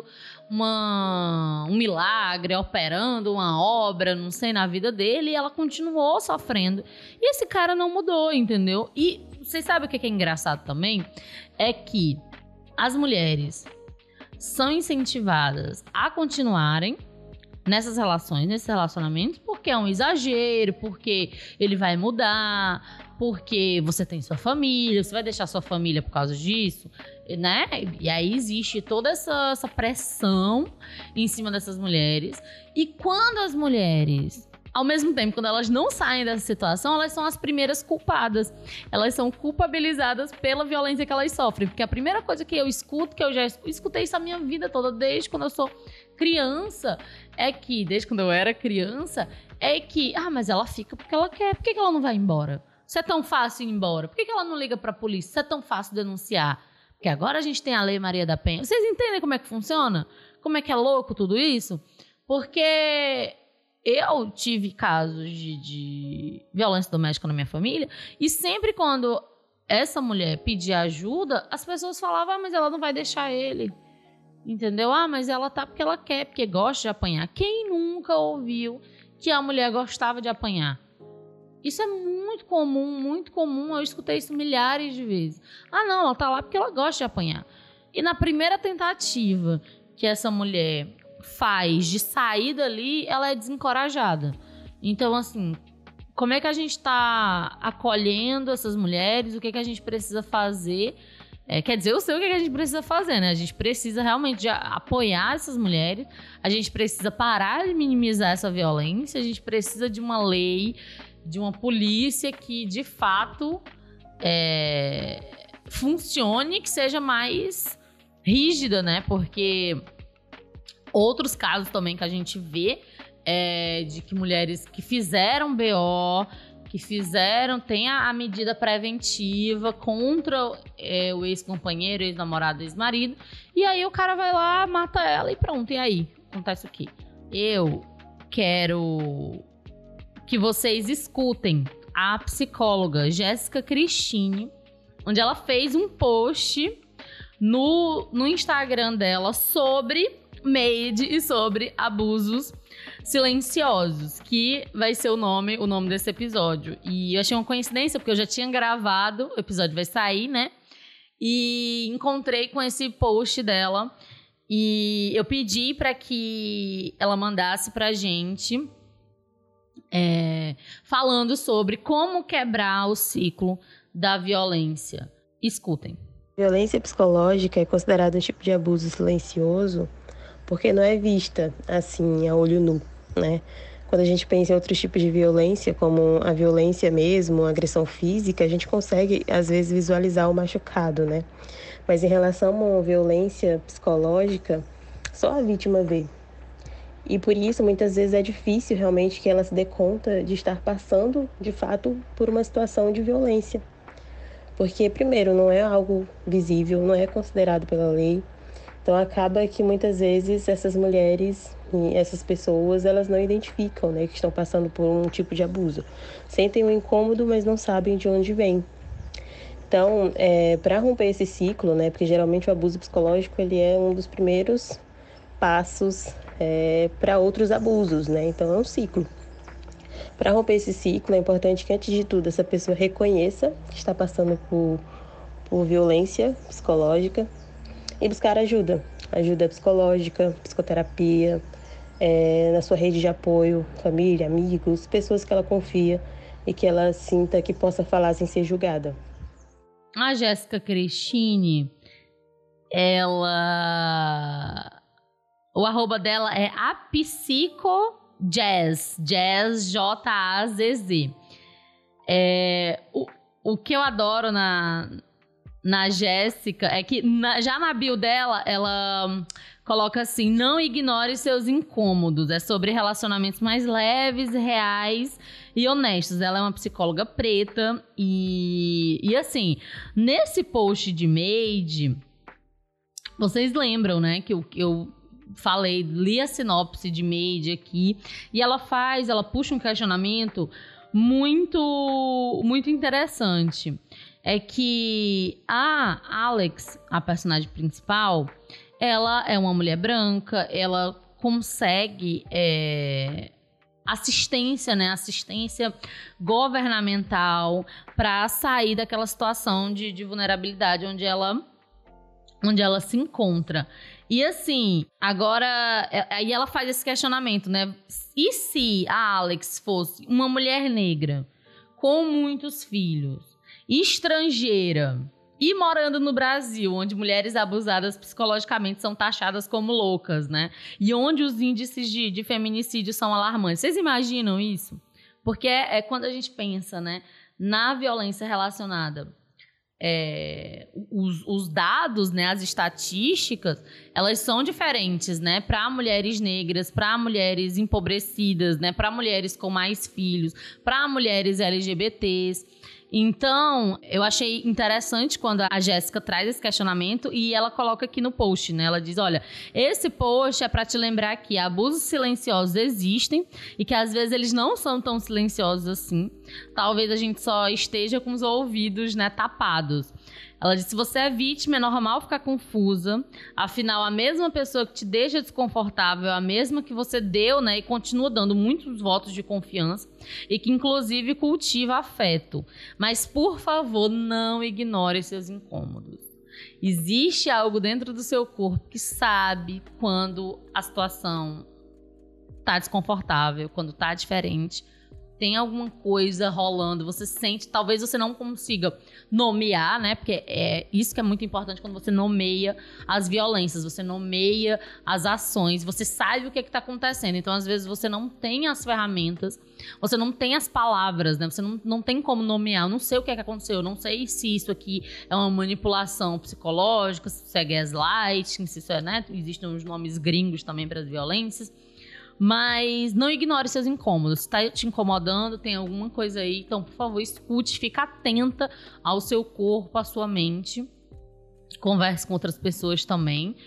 uma, um milagre, operando uma obra, não sei, na vida dele, e ela continuou sofrendo. E esse cara não mudou, entendeu? E vocês sabem o que é engraçado também? É que as mulheres são incentivadas a continuarem nessas relações, nesses relacionamentos, porque é um exagero, porque ele vai mudar, porque você tem sua família, você vai deixar sua família por causa disso, né? E aí existe toda essa, essa pressão em cima dessas mulheres. E quando as mulheres, ao mesmo tempo, quando elas não saem dessa situação, elas são as primeiras culpadas. Elas são culpabilizadas pela violência que elas sofrem. Porque a primeira coisa que eu escuto, que eu já escutei isso a minha vida toda, desde quando eu sou criança, é que, desde quando eu era criança, é que, ah, mas ela fica porque ela quer. Por que ela não vai embora? Se é tão fácil ir embora, por que ela não liga pra polícia? Se é tão fácil denunciar? Porque agora a gente tem a Lei Maria da Penha. Vocês entendem como é que funciona? Como é que é louco tudo isso? Porque eu tive casos de, de violência doméstica na minha família, e sempre quando essa mulher pedia ajuda, as pessoas falavam, ah, mas ela não vai deixar ele. Entendeu? Ah, mas ela tá porque ela quer, porque gosta de apanhar. Quem nunca ouviu que a mulher gostava de apanhar? Isso é muito comum, muito comum. Eu escutei isso milhares de vezes. Ah, não, ela tá lá porque ela gosta de apanhar. E na primeira tentativa que essa mulher faz de sair dali, ela é desencorajada. Então, assim, como é que a gente tá acolhendo essas mulheres? O que, é que a gente precisa fazer? É, quer dizer, eu sei o que, é que a gente precisa fazer, né? A gente precisa realmente de apoiar essas mulheres. A gente precisa parar de minimizar essa violência. A gente precisa de uma lei, de uma polícia que, de fato, é, funcione, que seja mais rígida, né? Porque Outros casos também que a gente vê é de que mulheres que fizeram B O, que fizeram, tem a, a medida preventiva contra é, o ex-companheiro, ex-namorado, ex-marido, e aí o cara vai lá, mata ela e pronto, e aí? Acontece o quê? Eu quero que vocês escutem a psicóloga Jéssica Cristine, onde ela fez um post no, no Instagram dela sobre Made e sobre abusos silenciosos, que vai ser o nome, o nome desse episódio. E eu achei uma coincidência, porque eu já tinha gravado, o episódio vai sair, né? E encontrei com esse post dela e eu pedi para que ela mandasse pra gente é, falando sobre como quebrar o ciclo da violência. Escutem. Violência psicológica é considerada um tipo de abuso silencioso porque não é vista assim a olho nu, né? Quando a gente pensa em outros tipos de violência, como a violência mesmo, a agressão física, a gente consegue, às vezes, visualizar o machucado, né? Mas em relação à violência psicológica, só a vítima vê. E por isso, muitas vezes, é difícil realmente que ela se dê conta de estar passando, de fato, por uma situação de violência. Porque, primeiro, não é algo visível, não é considerado pela lei. Então, acaba que muitas vezes essas mulheres e essas pessoas, elas não identificam, né, que estão passando por um tipo de abuso. Sentem um incômodo, mas não sabem de onde vem. Então, é, para romper esse ciclo, né, porque geralmente o abuso psicológico ele é um dos primeiros passos é, para outros abusos, né? Então, é um ciclo. Para romper esse ciclo, é importante que, antes de tudo, essa pessoa reconheça que está passando por, por violência psicológica, e buscar ajuda, ajuda psicológica, psicoterapia, é, na sua rede de apoio, família, amigos, pessoas que ela confia e que ela sinta que possa falar sem ser julgada. A Jéssica Cristine, ela... O arroba dela é apsicojazz, jazz, J A Z Z. É, o, o que eu adoro na... na Jéssica, é que na, já na bio dela, ela hum, coloca assim, não ignore seus incômodos, é sobre relacionamentos mais leves, reais e honestos. Ela é uma psicóloga preta e, e assim, nesse post de Made, vocês lembram, né, que eu, eu falei, li a sinopse de Made aqui, e ela faz, ela puxa um questionamento muito, muito interessante. É que a Alex, a personagem principal, ela é uma mulher branca, ela consegue é, assistência, né? Assistência governamental para sair daquela situação de, de vulnerabilidade onde ela, onde ela se encontra. E assim, agora, aí ela faz esse questionamento, né? E se a Alex fosse uma mulher negra com muitos filhos, estrangeira e morando no Brasil, onde mulheres abusadas psicologicamente são taxadas como loucas, né? E onde os índices de, de feminicídio são alarmantes. Vocês imaginam isso? Porque é, é quando a gente pensa, né, na violência relacionada. É, os, os dados, né, as estatísticas, elas são diferentes, né, para mulheres negras, para mulheres empobrecidas, né, para mulheres com mais filhos, para mulheres L G B Ts. Então, eu achei interessante quando a Jéssica traz esse questionamento e ela coloca aqui no post, né? Ela diz, olha, esse post é para te lembrar que abusos silenciosos existem e que às vezes eles não são tão silenciosos assim. Talvez a gente só esteja com os ouvidos, né, tapados. Ela diz, se você é vítima, é normal ficar confusa. Afinal, a mesma pessoa que te deixa desconfortável é a mesma que você deu, né, e continua dando muitos votos de confiança e que, inclusive, cultiva afeto. Mas, por favor, não ignore seus incômodos. Existe algo dentro do seu corpo que sabe quando a situação tá desconfortável, quando tá diferente, tem alguma coisa rolando, você sente, talvez você não consiga nomear, né? Porque é isso que é muito importante quando você nomeia as violências, você nomeia as ações, você sabe o que é que tá acontecendo. Então, às vezes, você não tem as ferramentas, você não tem as palavras, né? Você não, não tem como nomear. Eu não sei o que é que aconteceu, eu não sei se isso aqui é uma manipulação psicológica, se isso é gaslighting, se isso é, né? Existem uns nomes gringos também para as violências. Mas não ignore seus incômodos. Se está te incomodando, tem alguma coisa aí, então, por favor, escute, fique atenta ao seu corpo, à sua mente. Converse com outras pessoas também.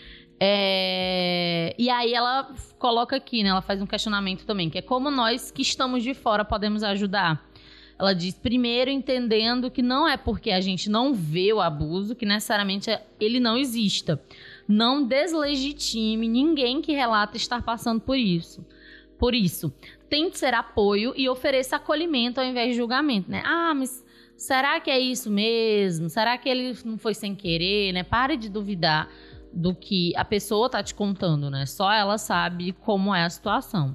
É... E aí ela coloca aqui, né? Ela faz um questionamento também, que é como nós que estamos de fora podemos ajudar. Ela diz, primeiro, entendendo que não é porque a gente não vê o abuso que necessariamente ele não exista. Não deslegitime ninguém que relata estar passando por isso. Por isso, tente ser apoio e ofereça acolhimento ao invés de julgamento, né? Ah, mas será que é isso mesmo? Será que ele não foi sem querer, né? Pare de duvidar do que a pessoa tá te contando, né? Só ela sabe como é a situação.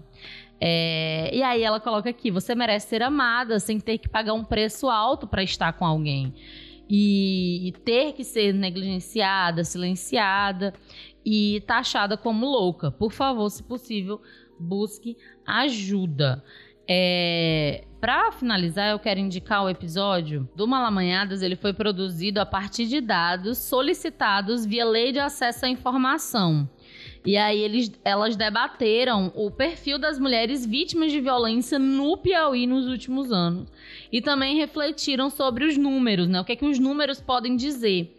É, e aí ela coloca aqui, você merece ser amada sem ter que pagar um preço alto para estar com alguém. E, e ter que ser negligenciada, silenciada e taxada como louca. Por favor, se possível, busque ajuda. É, para finalizar, eu quero indicar o episódio do Malamanhadas. Ele foi produzido a partir de dados solicitados via Lei de Acesso à Informação. E aí eles, elas debateram o perfil das mulheres vítimas de violência no Piauí nos últimos anos. E também refletiram sobre os números, né? O que é que os números podem dizer.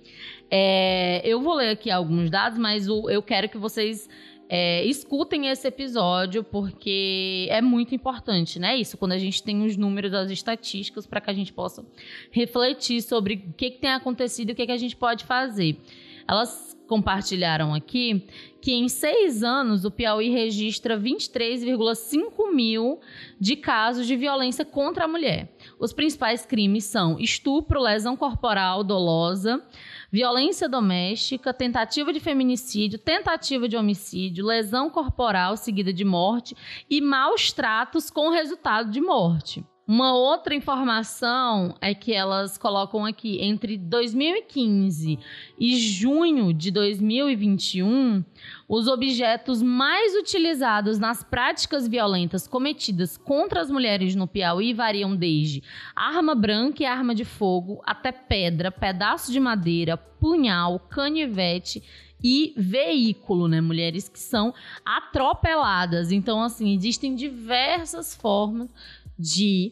É, eu vou ler aqui alguns dados, mas o, eu quero que vocês é, escutem esse episódio, porque é muito importante, né? Isso, quando a gente tem os números, as estatísticas, para que a gente possa refletir sobre o que, que tem acontecido e o que, que a gente pode fazer. Elas compartilharam aqui que em seis anos o Piauí registra vinte e três vírgula cinco mil de casos de violência contra a mulher. Os principais crimes são estupro, lesão corporal dolosa, violência doméstica, tentativa de feminicídio, tentativa de homicídio, lesão corporal seguida de morte e maus tratos com resultado de morte. Uma outra informação é que elas colocam aqui, entre dois mil e quinze e junho de dois mil e vinte e um, os objetos mais utilizados nas práticas violentas cometidas contra as mulheres no Piauí variam desde arma branca e arma de fogo, até pedra, pedaço de madeira, punhal, canivete e veículo, né? Mulheres que são atropeladas. Então, assim, existem diversas formas de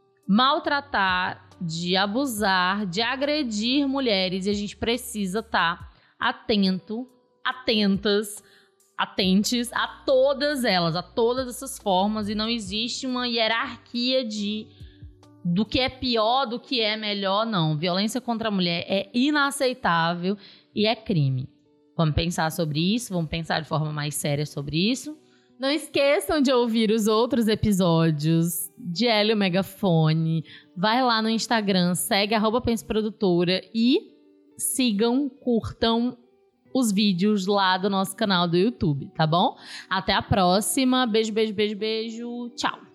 maltratar, de abusar, de agredir mulheres, e a gente precisa estar atento, atentas, atentes a todas elas, a todas essas formas, e não existe uma hierarquia de do que é pior, do que é melhor, não. Violência contra a mulher é inaceitável e é crime. Vamos pensar sobre isso, vamos pensar de forma mais séria sobre isso. Não esqueçam de ouvir os outros episódios de Hélio Megafone. Vai lá no Instagram, segue arroba Pense Produtora e sigam, curtam os vídeos lá do nosso canal do YouTube, tá bom? Até a próxima. Beijo, beijo, beijo, beijo. Tchau.